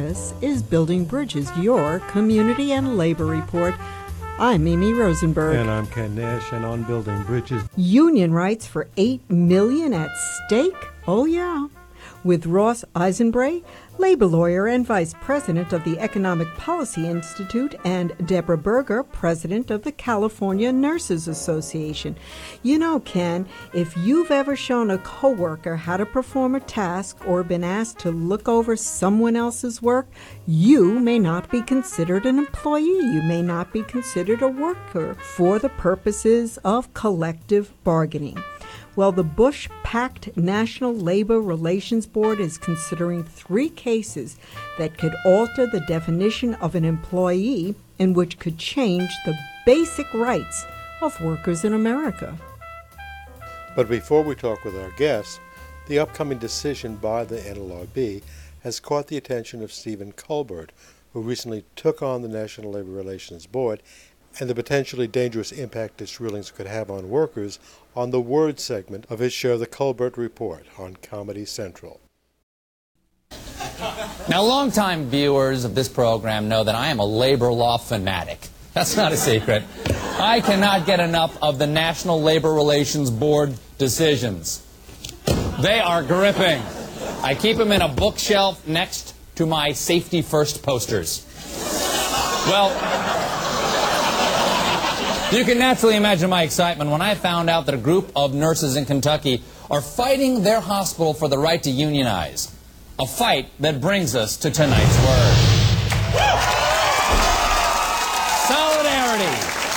This is Building Bridges, your community and labor report. I'm Mimi Rosenberg. And I'm Ken Nash, and on Building Bridges. Union rights for $8 million at stake? Oh, yeah. With Ross Eisenbray, labor lawyer and vice president of the Economic Policy Institute, and Deborah Berger, president of the California Nurses Association. You know, Ken, if you've ever shown a coworker how to perform a task or been asked to look over someone else's work, you may not be considered an employee. You may not be considered a worker for the purposes of collective bargaining. Well, the Bush-packed National Labor Relations Board is considering 3 cases that could alter the definition of an employee and which could change the basic rights of workers in America. But before we talk with our guests, the upcoming decision by the NLRB has caught the attention of Stephen Colbert, who recently took on the National Labor Relations Board, and the potentially dangerous impact its rulings could have on workers on the Word segment of his show, The Colbert Report, on Comedy Central. Now, longtime viewers of this program know that I am a labor law fanatic. That's not a secret. I cannot get enough of the National Labor Relations Board decisions. They are gripping. I keep them in a bookshelf next to my Safety First posters. Well, you can naturally imagine my excitement when I found out that a group of nurses in Kentucky are fighting their hospital for the right to unionize. A fight that brings us to tonight's word. Solidarity.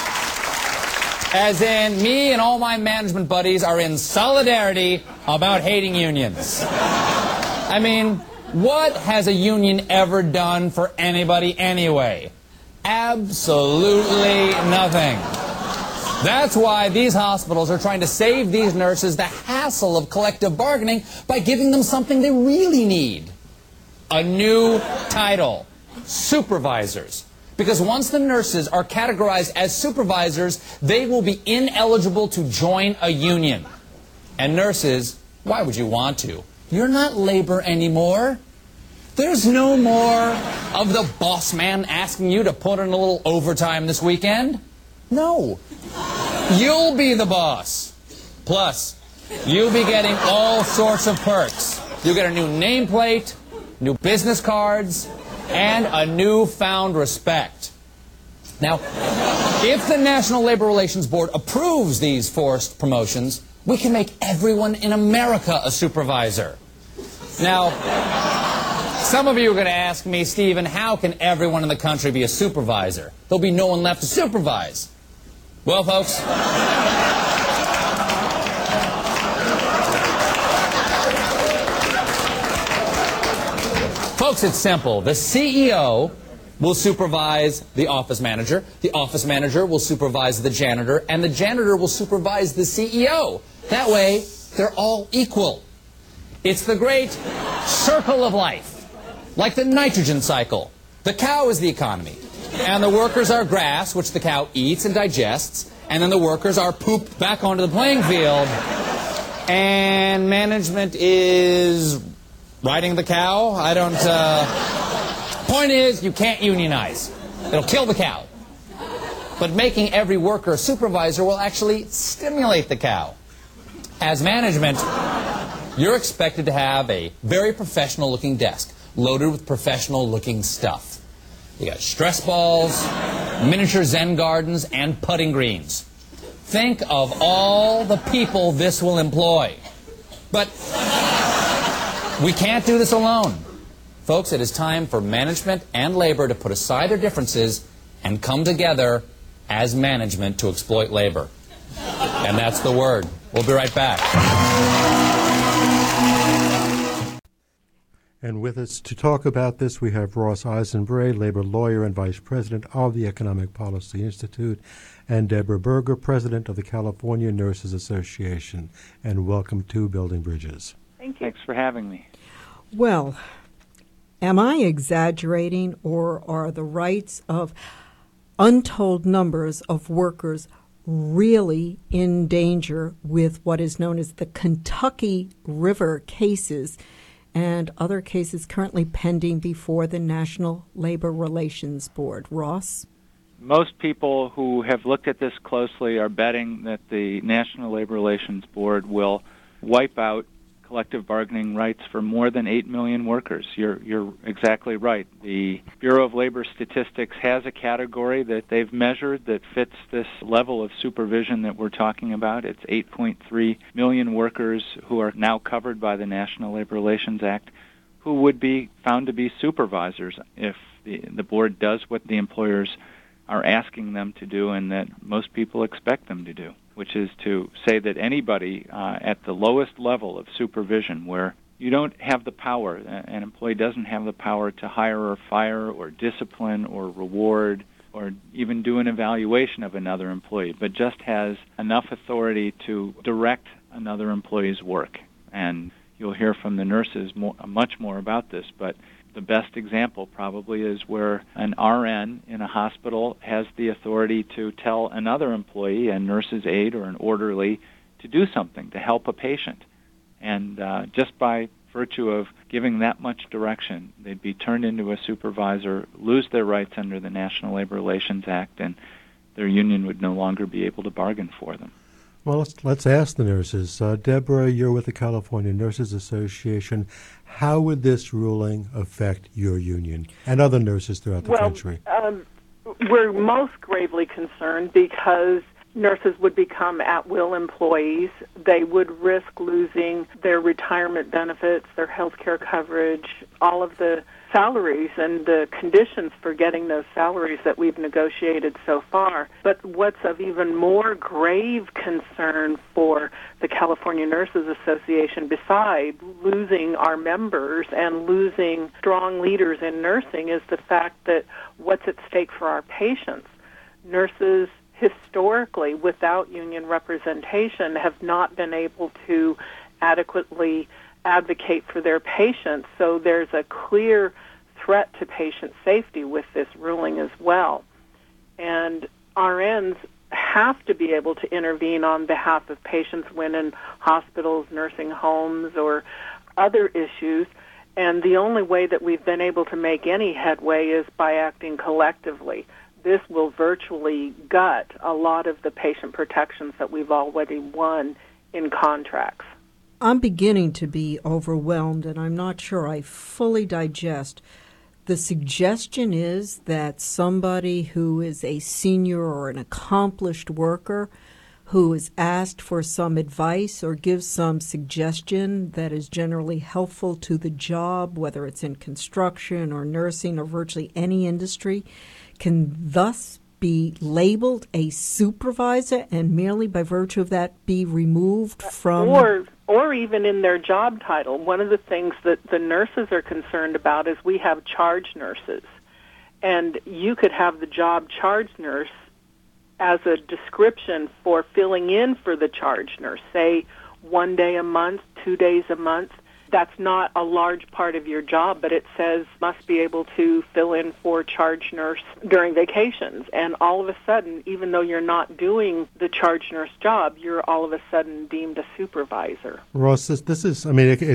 As in, me and all my management buddies are in solidarity about hating unions. I mean, what has a union ever done for anybody anyway? Absolutely nothing. That's why these hospitals are trying to save these nurses the hassle of collective bargaining by giving them something they really need. A new title, supervisors. Because once the nurses are categorized as supervisors, they will be ineligible to join a union. And nurses, why would you want to? You're not labor anymore. There's no more of the boss man asking you to put in a little overtime this weekend. No. You'll be the boss. Plus, you'll be getting all sorts of perks. You'll get a new nameplate, new business cards, and a newfound respect. Now, if the National Labor Relations Board approves these forced promotions, we can make everyone in America a supervisor. Now, some of you are going to ask me, Stephen, how can everyone in the country be a supervisor? There'll be no one left to supervise. Well, folks, it's simple. The CEO will supervise the office manager will supervise the janitor, and the janitor will supervise the CEO. That way, they're all equal. It's the great circle of life, like the nitrogen cycle. The cow is the economy, and the workers are grass, which the cow eats and digests, and then the workers are pooped back onto the playing field, and management is riding the cow. I don't, point is, you can't unionize. It'll kill the cow. But making every worker a supervisor will actually stimulate the cow. As management, you're expected to have a very professional-looking desk, loaded with professional-looking stuff. You got stress balls, miniature Zen gardens, and putting greens. Think of all the people this will employ. But we can't do this alone. Folks, it is time for management and labor to put aside their differences and come together as management to exploit labor. And that's the word. We'll be right back. And with us to talk about this, we have Ross Eisenbray, labor lawyer and vice president of the Economic Policy Institute, and Deborah Berger, president of the California Nurses Association. And welcome to Building Bridges. Thank you. Thanks for having me. Well, am I exaggerating, or are the rights of untold numbers of workers really in danger with what is known as the Kentucky River cases and other cases currently pending before the National Labor Relations Board. Ross? Most people who have looked at this closely are betting that the National Labor Relations Board will wipe out collective bargaining rights for more than 8 million workers. You're exactly right. The Bureau of Labor Statistics has a category that they've measured that fits this level of supervision that we're talking about. It's 8.3 million workers who are now covered by the National Labor Relations Act who would be found to be supervisors if the board does what the employers are asking them to do and that most people expect them to do, which is to say that anybody at the lowest level of supervision where you don't have the power, an employee doesn't have the power to hire or fire or discipline or reward or even do an evaluation of another employee, but just has enough authority to direct another employee's work. And you'll hear from the nurses much more about this, but the best example probably is where an RN in a hospital has the authority to tell another employee, a nurse's aide or an orderly, to do something, to help a patient. And just by virtue of giving that much direction, they'd be turned into a supervisor, lose their rights under the National Labor Relations Act, and their union would no longer be able to bargain for them. Well, let's ask the nurses. Deborah, you're with the California Nurses Association. How would this ruling affect your union and other nurses throughout the country? We're most gravely concerned because nurses would become at-will employees. They would risk losing their retirement benefits, their health care coverage, all of the salaries and the conditions for getting those salaries that we've negotiated so far. But what's of even more grave concern for the California Nurses Association, besides losing our members and losing strong leaders in nursing, is the fact that what's at stake for our patients. Nurses historically, without union representation, have not been able to adequately advocate for their patients, so there's a clear threat to patient safety with this ruling as well. And RNs have to be able to intervene on behalf of patients when in hospitals, nursing homes, or other issues, and the only way that we've been able to make any headway is by acting collectively. This will virtually gut a lot of the patient protections that we've already won in contracts. I'm beginning to be overwhelmed, and I'm not sure I fully digest. The suggestion is that somebody who is a senior or an accomplished worker who is asked for some advice or gives some suggestion that is generally helpful to the job, whether it's in construction or nursing or virtually any industry, can thus be labeled a supervisor and merely by virtue of that be removed from... Or even in their job title. One of the things that the nurses are concerned about is we have charge nurses. And you could have the job charge nurse as a description for filling in for the charge nurse, say 1 day a month, 2 days a month. That's not a large part of your job, but it says must be able to fill in for charge nurse during vacations. And all of a sudden, even though you're not doing the charge nurse job, you're all of a sudden deemed a supervisor. Ross, this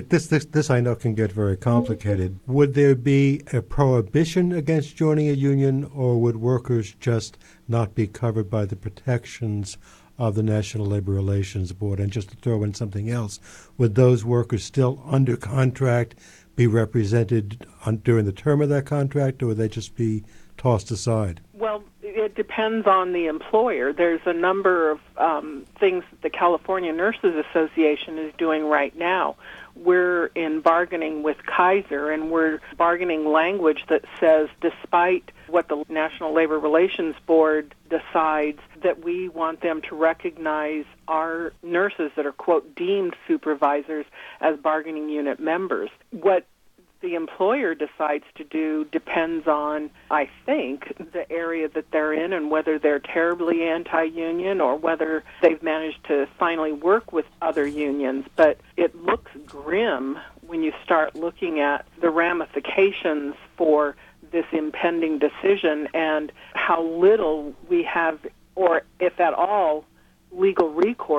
I know can get very complicated. Would there be a prohibition against joining a union, or would workers just not be covered by the protections of the National Labor Relations Board? And just to throw in something else, would those workers still under contract be represented during the term of that contract, or would they just be tossed aside? Well, it depends on the employer. There's a number of things that the California Nurses Association is doing right now. We're in bargaining with Kaiser, and we're bargaining language that says, despite what the National Labor Relations Board decides, that we want them to recognize our nurses that are, quote, deemed supervisors as bargaining unit members. What the employer decides to do depends on, I think, the area that they're in and whether they're terribly anti-union or whether they've managed to finally work with other unions. But it looks grim when you start looking at the ramifications for this impending decision and how little we have, or if at all, legal recourse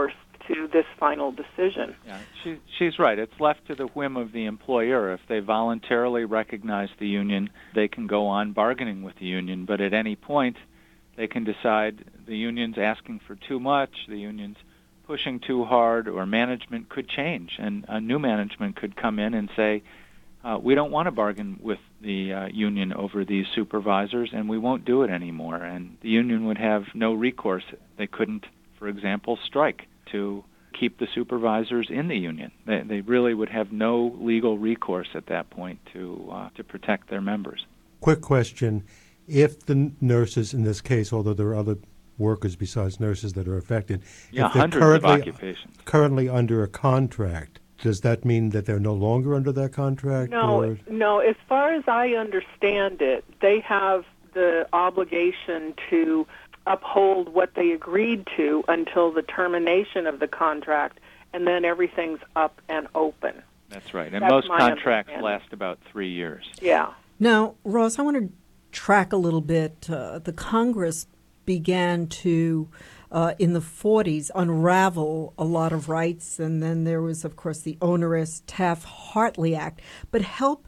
to this final decision. Yeah, she's right. It's left to the whim of the employer. If they voluntarily recognize the union, they can go on bargaining with the union. But at any point, they can decide the union's asking for too much, the union's pushing too hard, or management could change, and a new management could come in and say, we don't want to bargain with the union over these supervisors, and we won't do it anymore. And the union would have no recourse. They couldn't, for example, strike to keep the supervisors in the union. They really would have no legal recourse at that point to protect their members. Quick question. If the nurses in this case, although there are other workers besides nurses that are affected, if they're hundreds of occupations. Currently under a contract, does that mean that they're no longer under that contract? No. As far as I understand it, they have the obligation to uphold what they agreed to until the termination of the contract, and then everything's up and open. That's right. And most contracts last about 3 years. Yeah. Now, Ross, I want to track a little bit. The Congress began to, in the 40s, unravel a lot of rights, and then there was, of course, the onerous Taft-Hartley Act. But help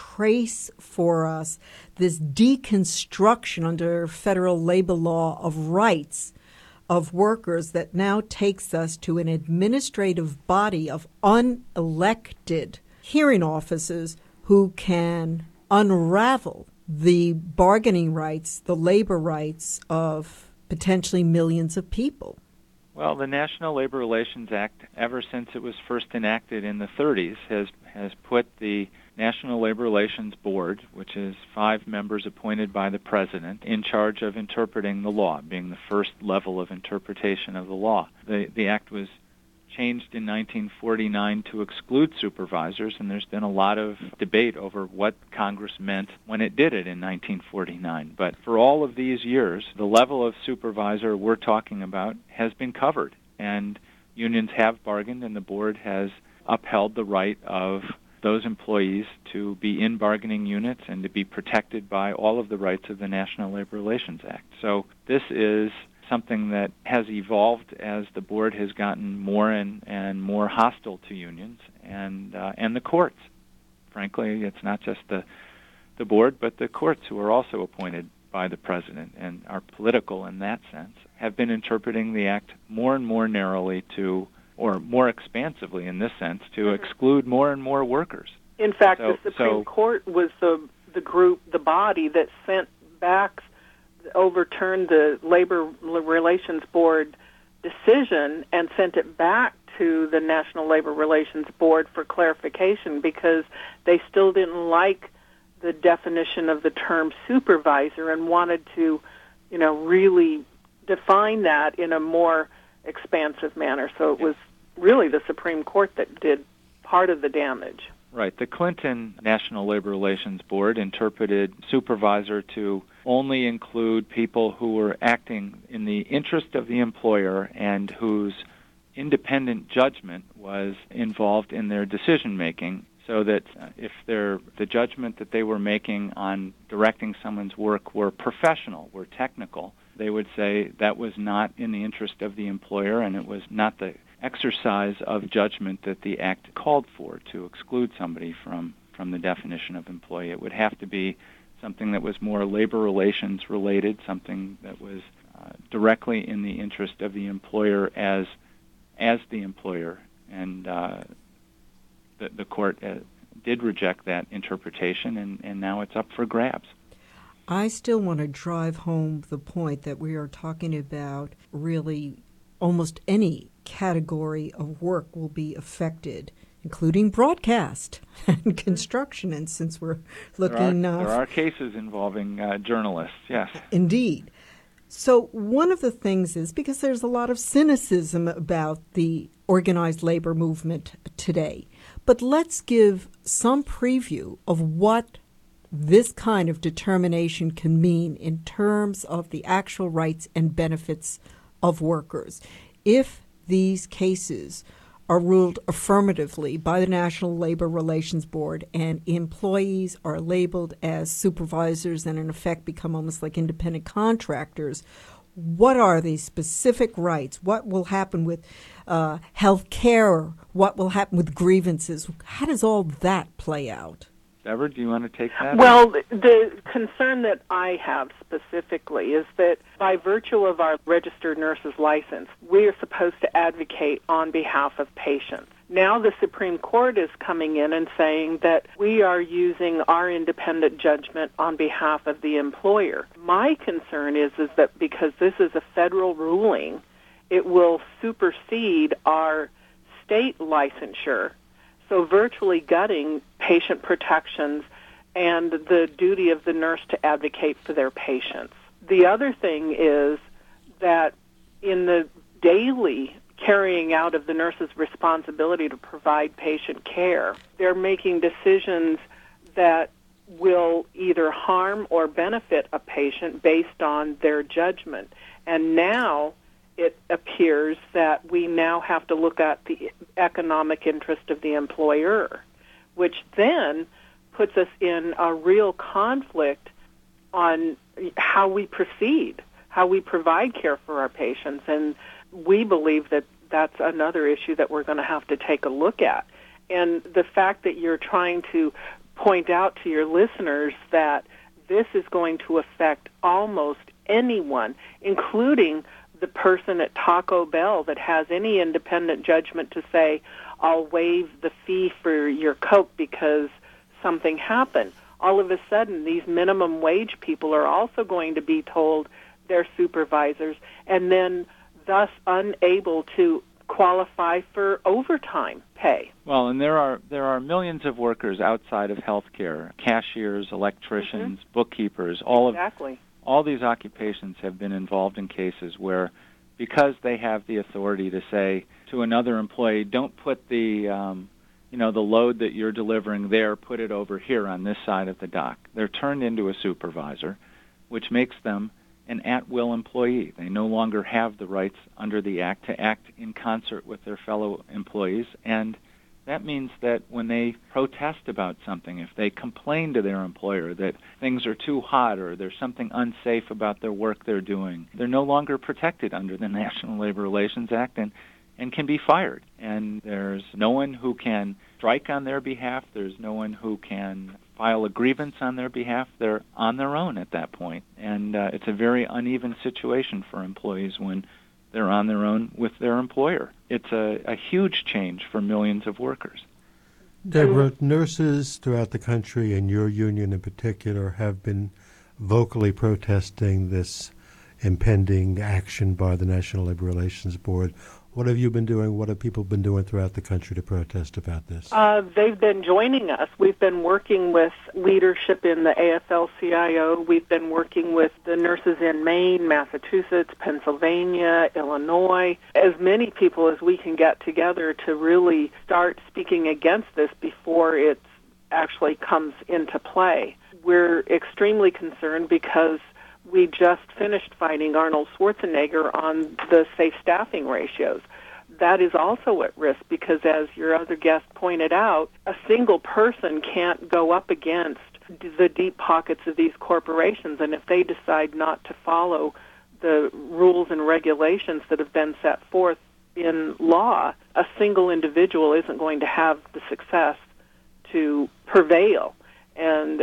trace for us this deconstruction under federal labor law of rights of workers that now takes us to an administrative body of unelected hearing officers who can unravel the bargaining rights, the labor rights of potentially millions of people. Well, the National Labor Relations Act, ever since it was first enacted in the 30s, has put the National Labor Relations Board, which is 5 members appointed by the President, in charge of interpreting the law, being the first level of interpretation of the law. The act was changed in 1949 to exclude supervisors, and there's been a lot of debate over what Congress meant when it did it in 1949. But for all of these years, the level of supervisor we're talking about has been covered, and unions have bargained, and the board has upheld the right of those employees to be in bargaining units and to be protected by all of the rights of the National Labor Relations Act. So this is something that has evolved as the board has gotten more and more hostile to unions and the courts. Frankly, it's not just the board, but the courts, who are also appointed by the president and are political in that sense, have been interpreting the act more and more narrowly to, or more expansively in this sense, to exclude more and more workers. In fact, the Supreme Court was the body that overturned the Labor Relations Board decision and sent it back to the National Labor Relations Board for clarification, because they still didn't like the definition of the term supervisor and wanted to, really define that in a more expansive manner. So it was really the Supreme Court that did part of the damage. Right. The Clinton National Labor Relations Board interpreted supervisor to only include people who were acting in the interest of the employer and whose independent judgment was involved in their decision-making, so that if the judgment that they were making on directing someone's work were professional, were technical, they would say that was not in the interest of the employer, and it was not the exercise of judgment that the act called for to exclude somebody from the definition of employee. It would have to be something that was more labor relations related, something that was directly in the interest of the employer as the employer. And the court did reject that interpretation, and now it's up for grabs. I still want to drive home the point that we are talking about really almost any category of work will be affected, including broadcast and construction. And since we're looking... There are cases involving journalists, yes. Indeed. So one of the things is, because there's a lot of cynicism about the organized labor movement today, but let's give some preview of what this kind of determination can mean in terms of the actual rights and benefits of workers. If these cases are ruled affirmatively by the National Labor Relations Board and employees are labeled as supervisors and in effect become almost like independent contractors, What are these specific rights? What will happen with health care? What will happen with grievances? How does all that play out? Deborah, do you want to take that? Well, the concern that I have specifically is that by virtue of our registered nurse's license, we are supposed to advocate on behalf of patients. Now the Supreme Court is coming in and saying that we are using our independent judgment on behalf of the employer. My concern is that because this is a federal ruling, it will supersede our state licensure, so virtually gutting patient protections and the duty of the nurse to advocate for their patients. The other thing is that in the daily carrying out of the nurse's responsibility to provide patient care, they're making decisions that will either harm or benefit a patient based on their judgment. And now it appears that we now have to look at the economic interest of the employer, which then puts us in a real conflict on how we proceed, how we provide care for our patients. And we believe that that's another issue that we're going to have to take a look at. And the fact that you're trying to point out to your listeners that this is going to affect almost anyone, including the person at Taco Bell that has any independent judgment to say, I'll waive the fee for your Coke because something happened. All of a sudden, these minimum wage people are also going to be told their supervisors and then thus unable to qualify for overtime pay. Well, and there are millions of workers outside of healthcare, cashiers, electricians, bookkeepers, all these occupations have been involved in cases where, because they have the authority to say to another employee, don't put the the load that you're delivering there, put it over here on this side of the dock. They're turned into a supervisor, which makes them an at-will employee. They no longer have the rights under the Act to act in concert with their fellow employees, and that means that when they protest about something, if they complain to their employer that things are too hot or there's something unsafe about their work they're doing, they're no longer protected under the National Labor Relations Act and can be fired. And there's no one who can strike on their behalf. There's no one who can file a grievance on their behalf. They're on their own at that point. And it's a very uneven situation for employees when they're on their own with their employer. It's a huge change for millions of workers. Deborah, nurses throughout the country, and your union in particular, have been vocally protesting this impending action by the National Labor Relations Board. What have you been doing? What have people been doing throughout the country to protest about this? They've been joining us. We've been working with leadership in the AFL-CIO. We've been working with the nurses in Maine, Massachusetts, Pennsylvania, Illinois, as many people as we can get together to really start speaking against this before it actually comes into play. We're extremely concerned because we just finished fighting Arnold Schwarzenegger on the safe staffing ratios. That is also at risk because, as your other guest pointed out, a single person can't go up against the deep pockets of these corporations, and if they decide not to follow the rules and regulations that have been set forth in law, a single individual isn't going to have the success to prevail. And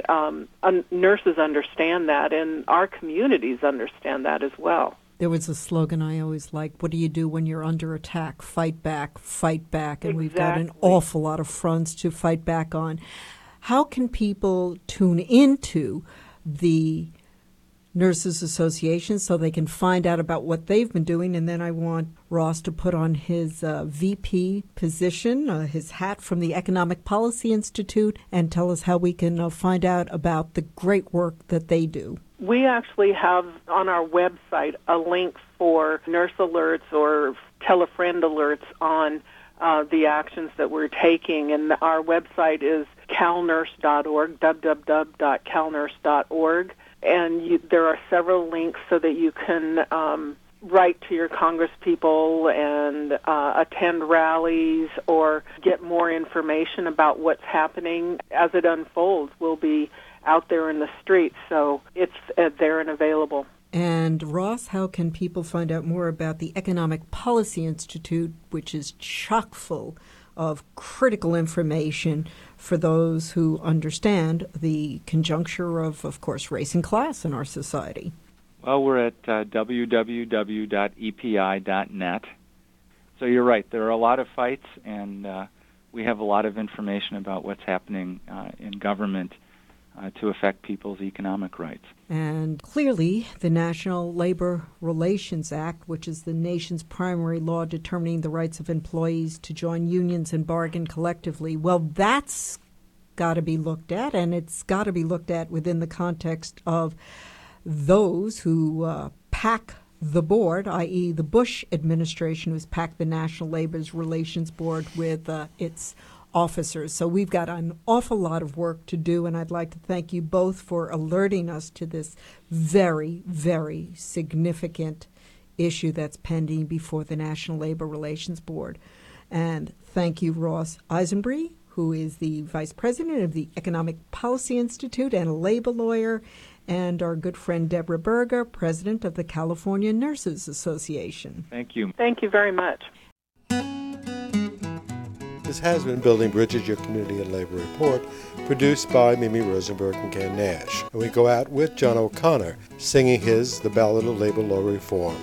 nurses understand that, and our communities understand that as well. There was a slogan I always liked, what do you do when you're under attack? Fight back, fight back. And We've got an awful lot of fronts to fight back on. How can people tune into the Nurses Association so they can find out about what they've been doing? And then I want Ross to put on his VP position, his hat from the Economic Policy Institute, and tell us how we can find out about the great work that they do. We actually have on our website a link for nurse alerts or tell-a-friend alerts on the actions that we're taking. And our website is calnurse.org, www.calnurse.org. And there are several links so that you can write to your congresspeople and attend rallies or get more information about what's happening as it unfolds. We'll be out there in the streets, so it's there and available. And Ross, how can people find out more about the Economic Policy Institute, which is chock full of critical information for those who understand the conjuncture of course, race and class in our society? Well, we're at www.epi.net. So you're right, there are a lot of fights, and we have a lot of information about what's happening in government to affect people's economic rights. And clearly, the National Labor Relations Act, which is the nation's primary law determining the rights of employees to join unions and bargain collectively, well, that's got to be looked at, and it's got to be looked at within the context of those who pack the board, i.e. the Bush administration, who's packed the National Labor Relations Board with its officers. So we've got an awful lot of work to do, and I'd like to thank you both for alerting us to this very, very significant issue that's pending before the National Labor Relations Board. And thank you, Ross Eisenbrey, who is the Vice President of the Economic Policy Institute and a labor lawyer, and our good friend Deborah Berger, President of the California Nurses Association. Thank you. Thank you very much. This has been Building Bridges, your community and labor report, produced by Mimi Rosenberg and Ken Nash. And we go out with John O'Connor singing his The Ballad of Labor Law Reform.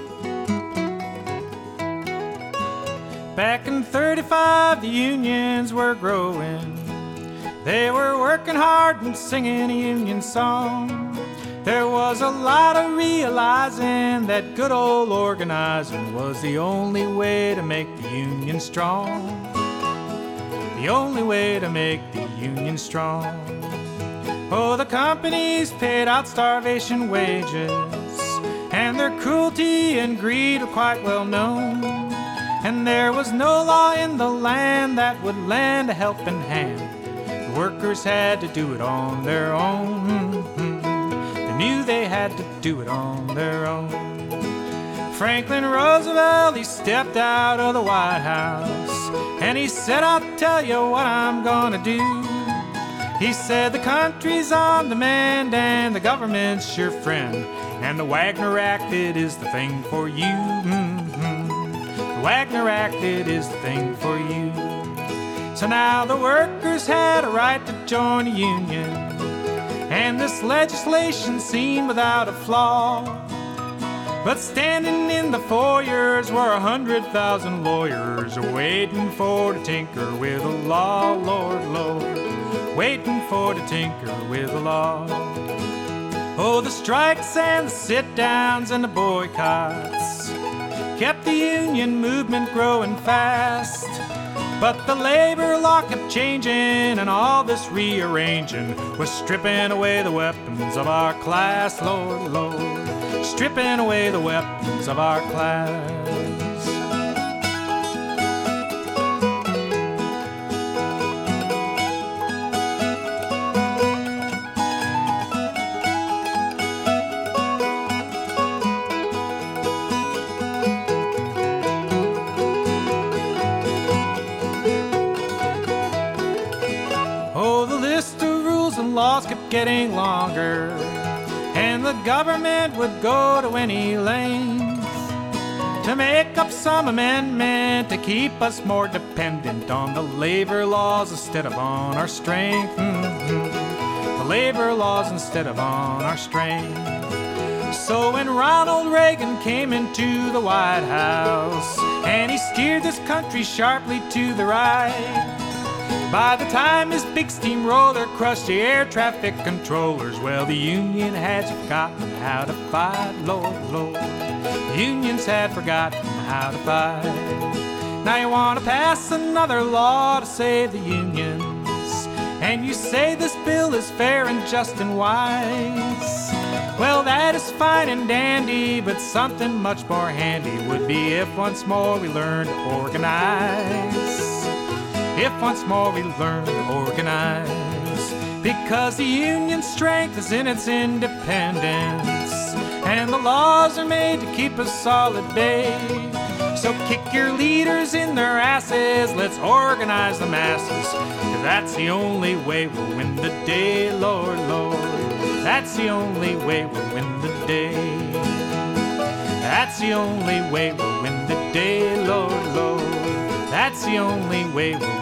Back in 35, the unions were growing. They were working hard and singing a union song. There was a lot of realizing that good old organizing was the only way to make the union strong. The only way to make the union strong. Oh, the companies paid out starvation wages, and their cruelty and greed were quite well known. And there was no law in the land that would lend a helping hand. The workers had to do it on their own. They knew they had to do it on their own. Franklin Roosevelt, he stepped out of the White House, and he said, I'll tell you what I'm gonna do. He said, the country's on demand and the government's your friend, and the Wagner Act, it is the thing for you. The Wagner Act, it is the thing for you. So now the workers had a right to join a union, and this legislation seemed without a flaw. But standing in the foyers were 100,000 lawyers waiting for to tinker with the law, Lord, Lord, waiting for to tinker with the law. Oh, the strikes and the sit-downs and the boycotts kept the union movement growing fast. But the labor law kept changing, and all this rearranging was stripping away the weapons of our class, Lord, Lord, stripping away the weapons of our class. Oh, the list of rules and laws kept getting longer, and the government would go to any length to make up some amendment to keep us more dependent on the labor laws instead of on our strength. The labor laws instead of on our strength. So when Ronald Reagan came into the White House, and he steered this country sharply to the right, by the time his big steamroller crushed the air traffic controllers, well, the union had forgotten how to fight, Lord, Lord. The unions had forgotten how to fight. Now you want to pass another law to save the unions, and you say this bill is fair and just and wise. Well, that is fine and dandy, but something much more handy would be if once more we learned to organize. If once more we learn to organize, because the union's strength is in its independence, and the laws are made to keep us all at bay. So kick your leaders in their asses, let's organize the masses, 'cause that's the only way we'll win the day, Lord, Lord. That's the only way we'll win the day. day. That's the only way we'll win the day, Lord, Lord. That's the only way we'll